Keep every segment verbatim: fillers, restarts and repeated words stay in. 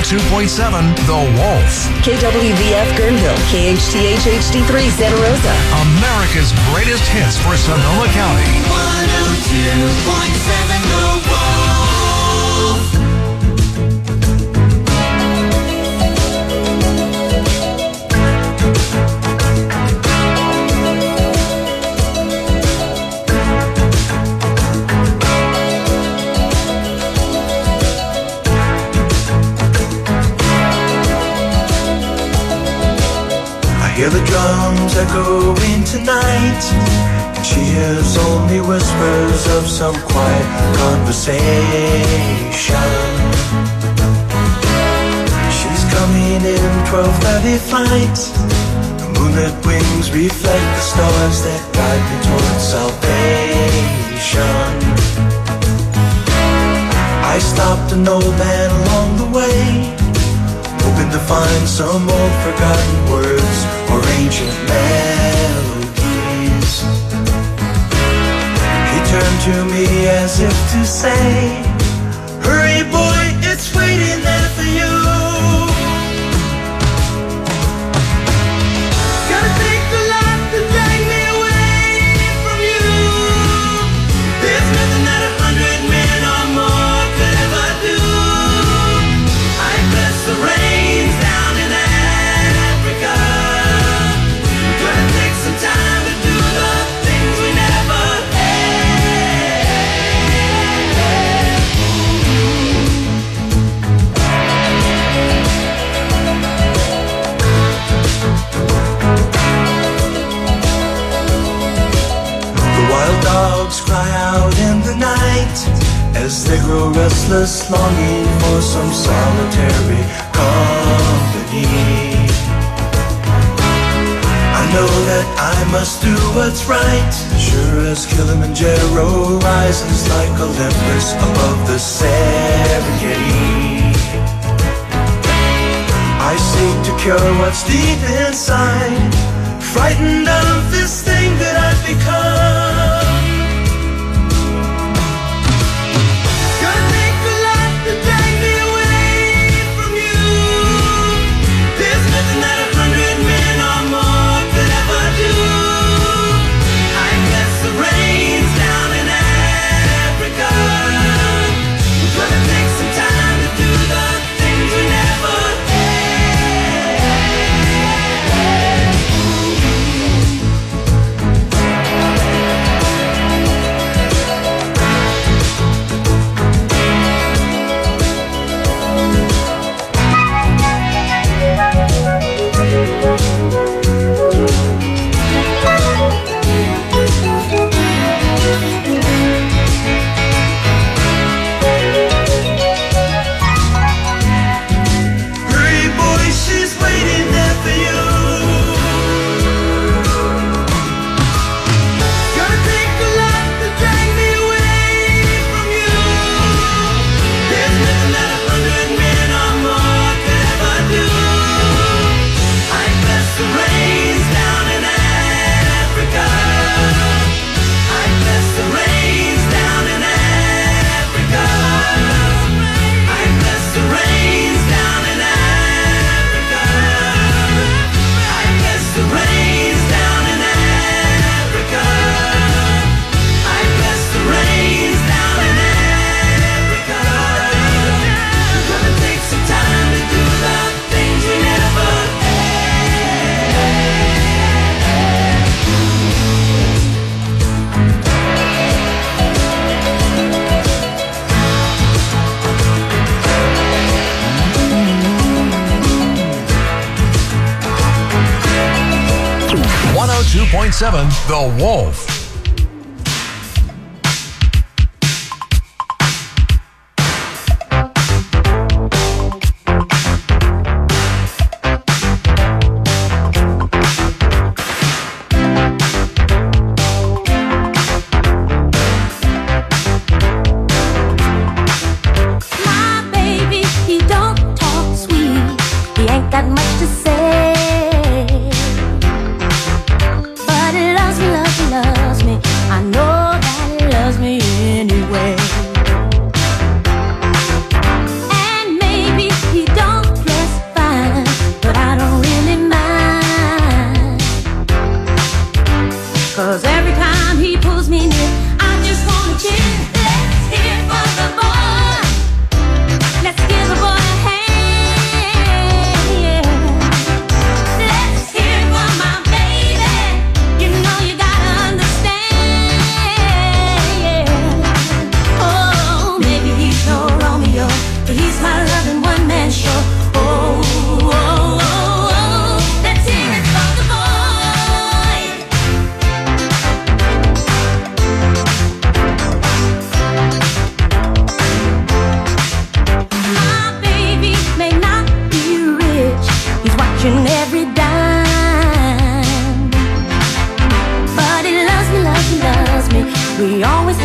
oh two point seven The Wolf. K W V F Guerneville, K H T H H D three Santa Rosa. America's greatest hits for Sonoma County. one oh two point seven The Wolf. Hear the drums echoing tonight, and she hears only whispers of some quiet conversation. She's coming in twelve thirty flight. The moonlit wings reflect the stars that guide me towards salvation. I stopped an old man along the way, hoping to find some old forgotten words or ancient melodies. He turned to me as if to say, hurry boy, it's waiting there for you. Gotta take the light to drag me away from you. There's nothing that a hundred men or more could ever do. I bless the rains down in Africa. Gonna take some time to do the things we never had. The wild dogs cry out in the night as they grow restless, longing for some solitary company. I know that I must do what's right, sure as Kilimanjaro rises like Olympus above the Serengeti. I seek to cure what's deep inside, frightened of this thing that I've become. Gonna take a lot to drag me away from you. There's nothing that a hundred men or more could ever do. I bless the rains down in Africa. Gonna take some time to do the things we never hurry boy, she's waiting there for you. Gonna take a lot to drag me away from you. There's nothing that a hundred men or more could ever do. I bless the rains down in Africa. I bless the rains down in Africa. I bless the rains down in Africa. I bless the rains down in Africa. I bless the rains down in Africa. We're gonna take some time to do the things we never one oh two point seven The Wolf. My baby, he don't talk sweet. He ain't got much to say, but he loves me, loves me, loves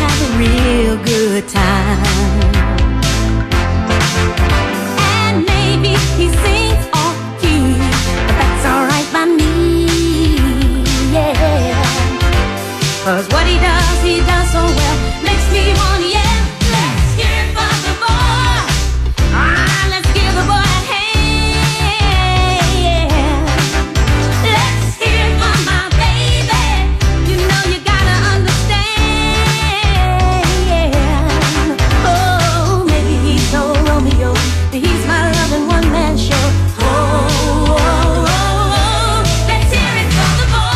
have a real good time. And maybe he sings off key, but that's alright by me, yeah. 'Cause what he does, he does so well, makes me wanna yell. Let's hear it for the boy. Ah, let's give the boy a hand, yeah. Let's hear it for my baby. You know you gotta understand, yeah. Oh, maybe he's no Romeo, but he's my loving one-man show. Oh, oh, oh, oh, let's hear it for the boy.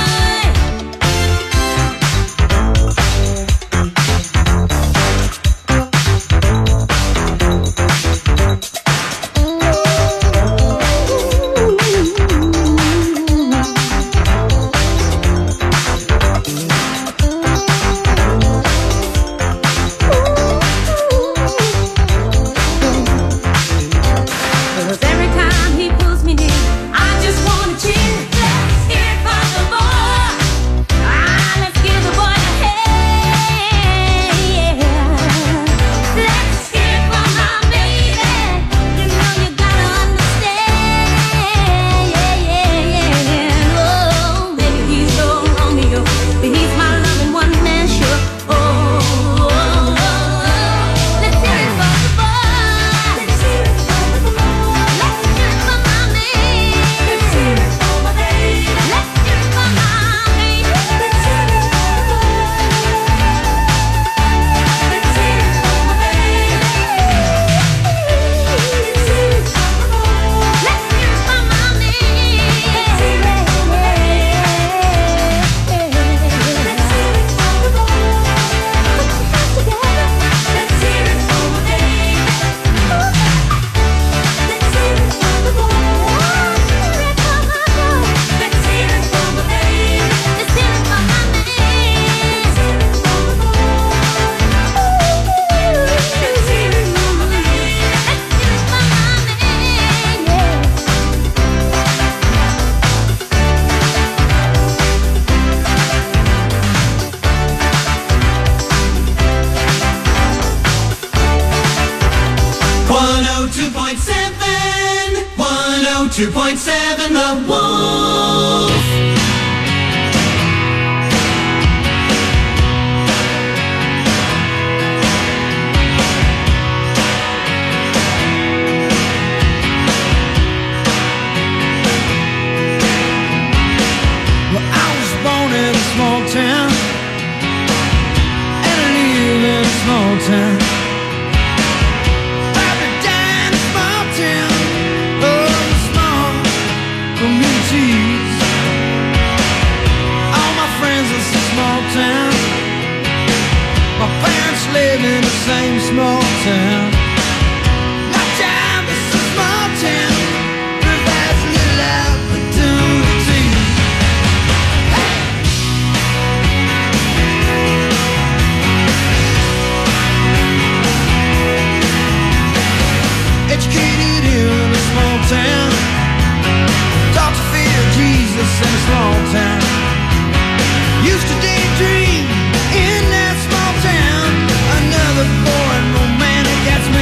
Cause every time he pulls me near, I just wanna cheer. Let's hear it for the boy. Ah, let's give the boy a hand, yeah. Let's hear it for my baby. You know you gotta understand, yeah, yeah, yeah. Oh, maybe he's no Romeo, but he's my loving one-man show. Oh, oh, oh, oh. Let's hear it for the boy. Let's hear it for the boy. Let's hear it for my man. Let's hear it for my baby. Let's hear it for my baby. Let's hear it for the boy. Let's hear it for my baby. Let's hear it for the boy. Let's hear it for my man. Let's hear it for my baby. Let's hear it for the boy. Put your hands together. Let's hear it for my baby. Let's hear it for the boy. Let's hear it for my boy. Let's hear it for my man. Let's hear it for the boy. Let's hear it for my baby. Let's hear it for my man. one oh two point seven, one oh two point seven, The Wolf. Well, I was born in a small town, and I live in a small town. Probably die in a small town, oh, small communities. All my friends in a small town. My parents live in the same small town. My job is a small town, provides little opportunity. Educated in a small town, taught to fear Jesus in a small town. Used to daydream in that small town. Another boring romantic gets me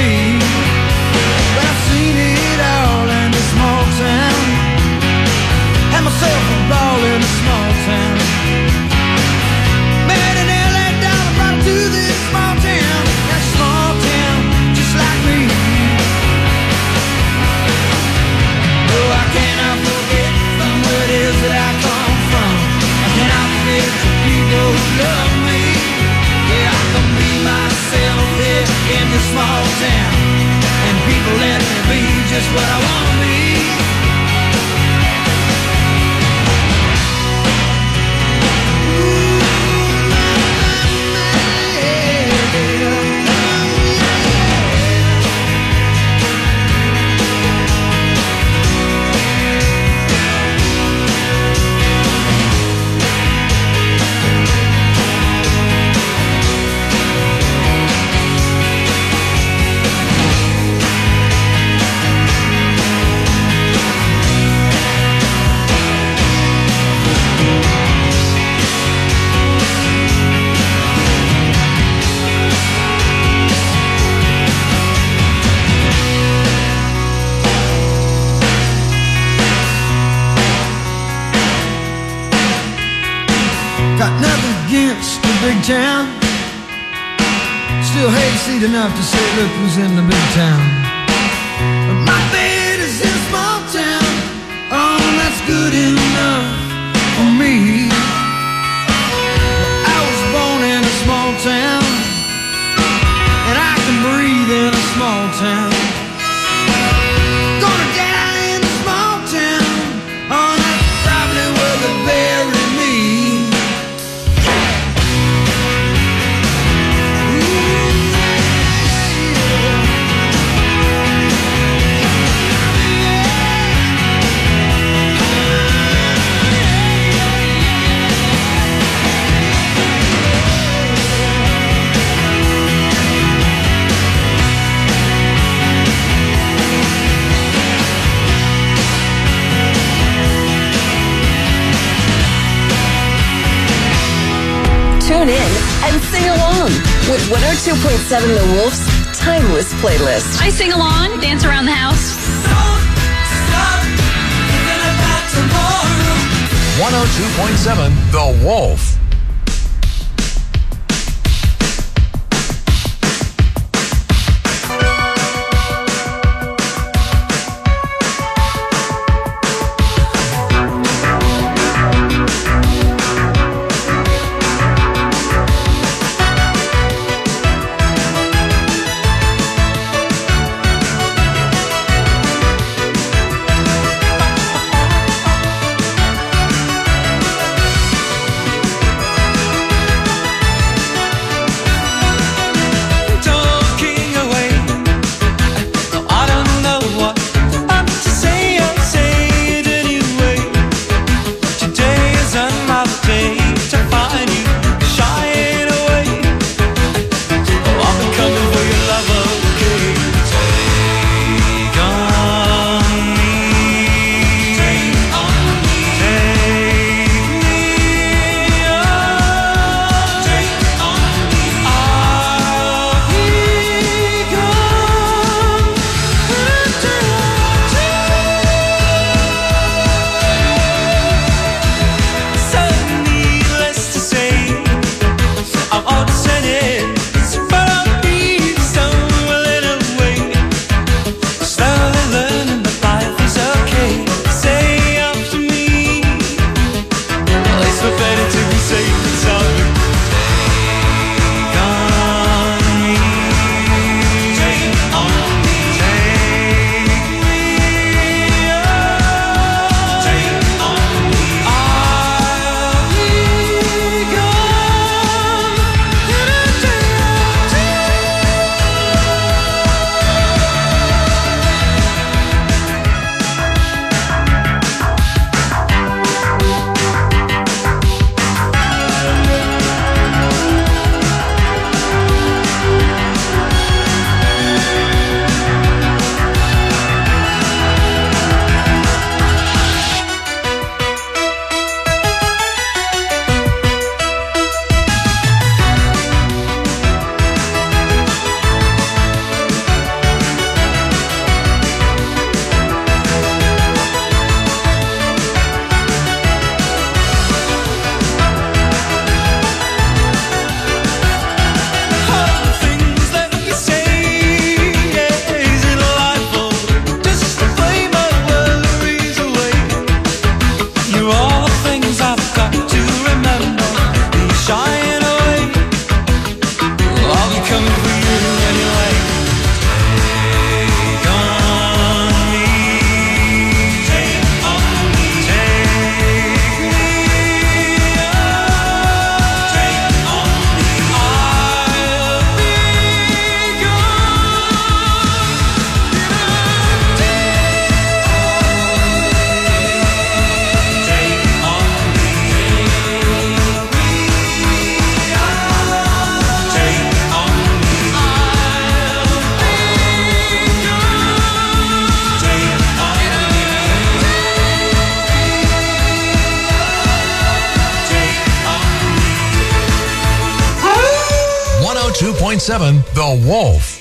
still hayseed enough to say, look who's in the big town. My bed is in a small town. Oh, that's good enough for me. I was born in a small town, and I can breathe in a small town. Gonna die in a small town. Oh, that's probably where they bury me. Tune in and sing along with one oh two point seven The Wolf's Timeless Playlist. I sing along, dance around the house. Don't stop thinking about tomorrow. one oh two point seven The Wolf. two point seven The Wolf.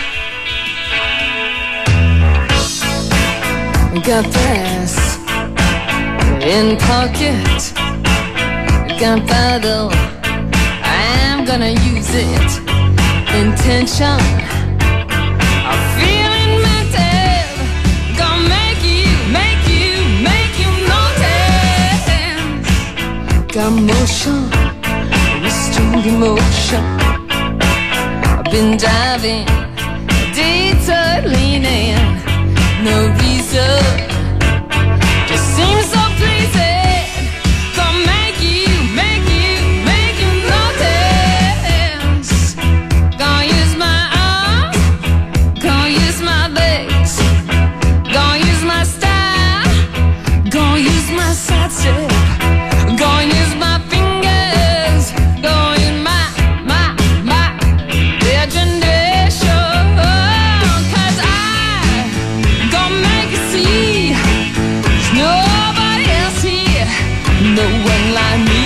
Got brass in pocket, gunpowder, I'm gonna use it. intention of feeling mental. Gonna make you, make you, make you notice. Got motion, restrained emotion. I've been diving, detour leaning, no reason, just seems so pleasing. Gonna make you, make you, make you notice. Gonna use my arms, gonna use my legs, gonna use my style, gonna use my side step, gonna use my fingers, gonna use my, my, my imagination. Cause I gonna make you see there's nobody else here, no one like me.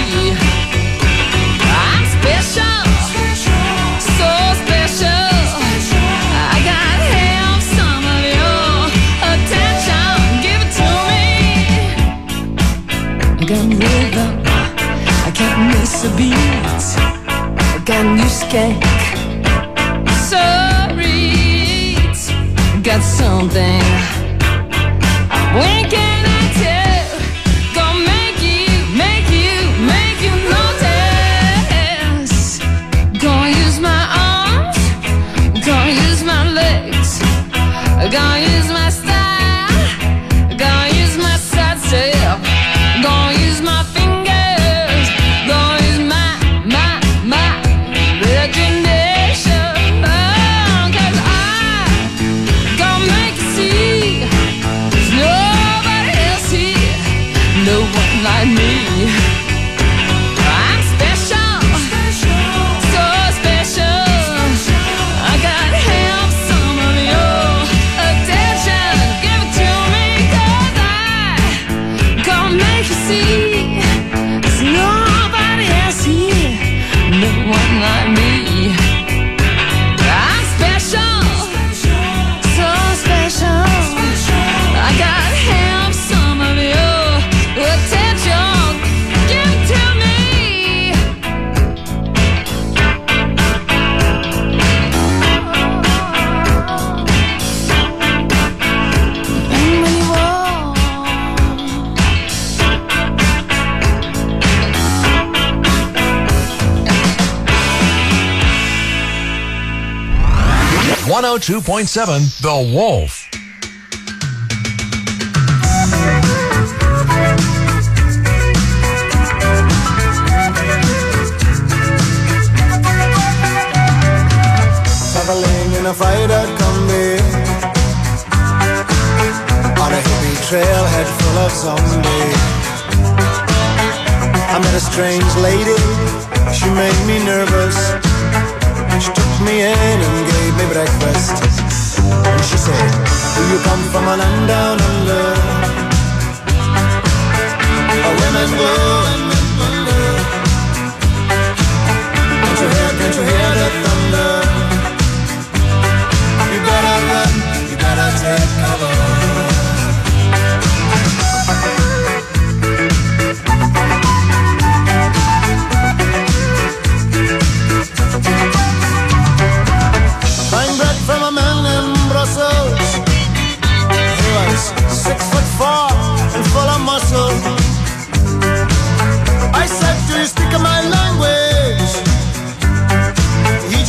I'm special, so special. I gotta have some of your attention. Give it to me. I got rhythm, I can't miss a beat. I got new skank, sorry, got something. When can I tell? Gonna make you, make you, make you notice. Gonna use my arms, gonna use my legs, gonna use my style, gonna use my side step, gonna use my fingers, gonna use my, my, my imagination. Cause I gonna make you see there's nobody else here, no one like me. I'm special, so special. I gotta have some of your attention. Give it to me, cause I gonna make you see there's nobody else here, no one like me. I'm special, so special. I gotta have some of your attention. Give it to me. And when you walk, one oh two point seven The Wolf. Traveling in a freighter combi on a hippie trailhead full of zombies. I met a strange lady, she made me nervous. She took me in and gave me breakfast. And she said, do you come from a land down under, where women go and men wonder? Can't you hear, can't you hear the thunder? You better run, you better take cover. Buying bread from a man in Brussels. He was six foot four and full of muscle. I said, do you speak my language? He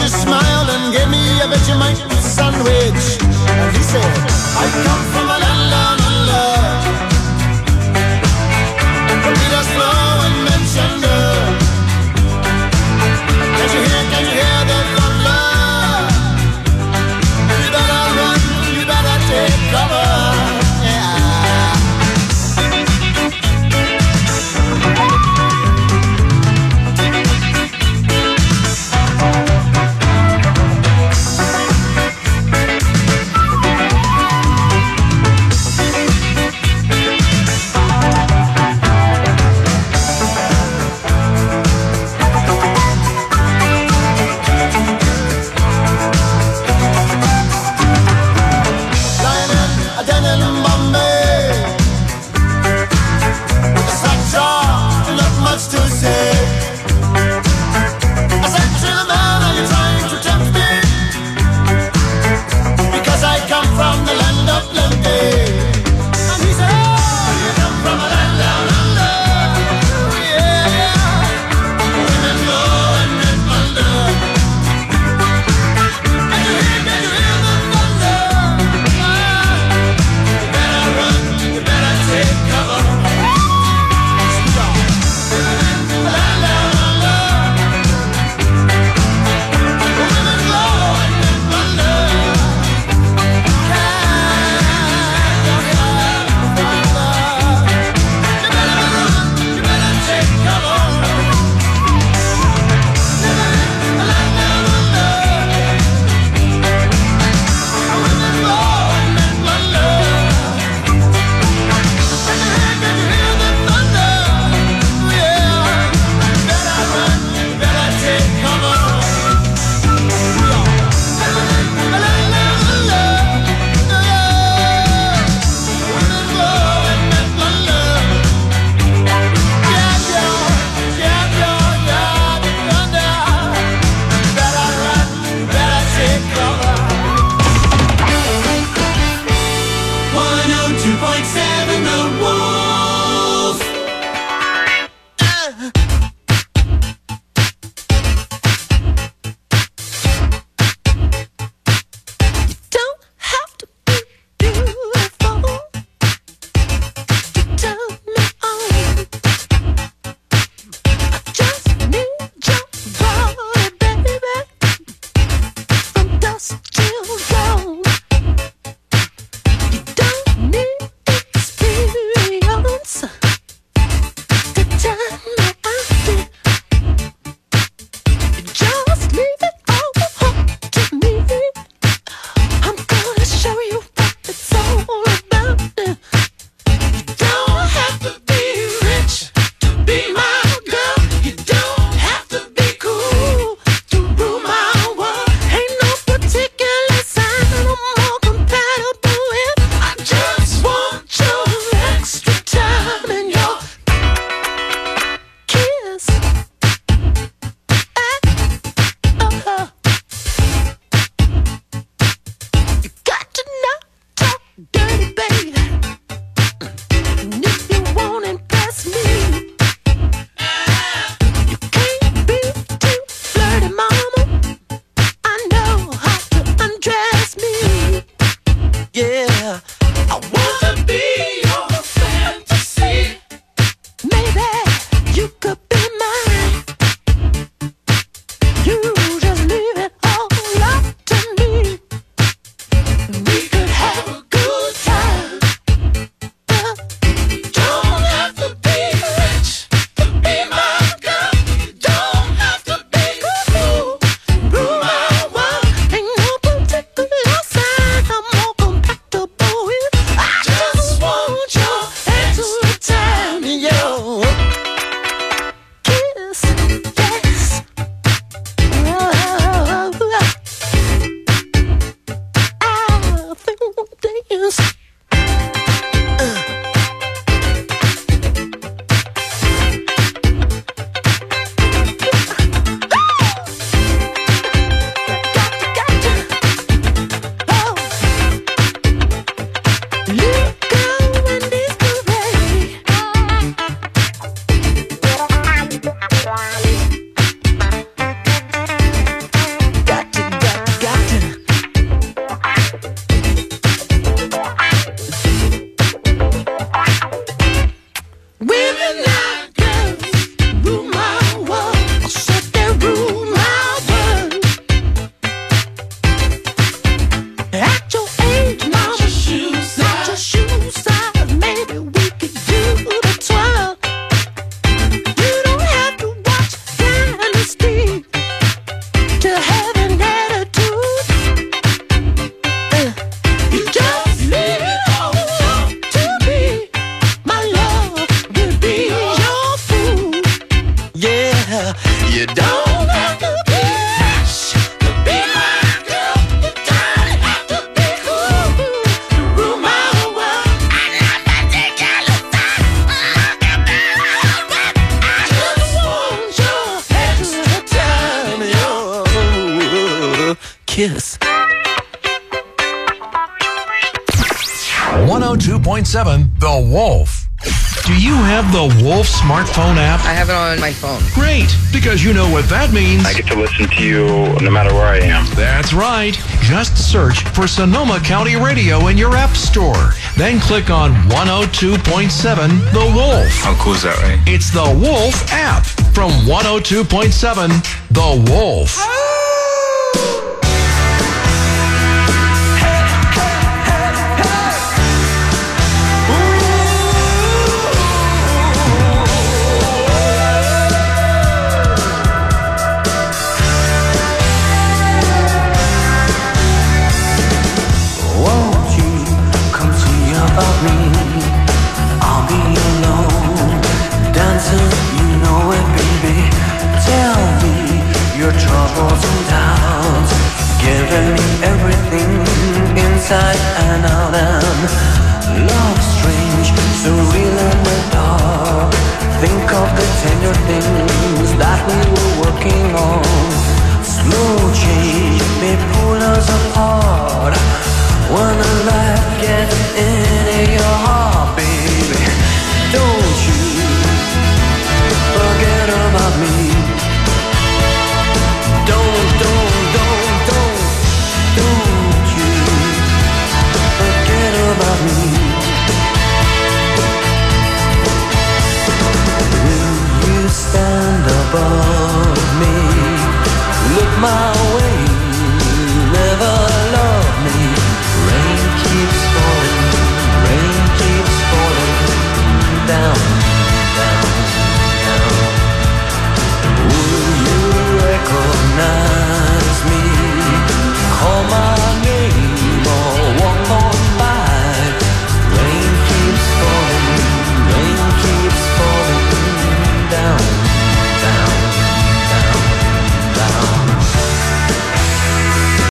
kiss. one oh two point seven The Wolf. Do you have the Wolf smartphone app? I have it on my phone. Great, because you know what that means. I get to listen to you no matter where I am. That's right. Just search for Sonoma County Radio in your app store. Then click on one oh two point seven The Wolf. How cool is that, right? It's the Wolf app from one oh two point seven The Wolf. Troubles and doubts, giving me everything inside and out, and love strange, so real in the dark. Think of the tender things that we were working on. Slow change, baby.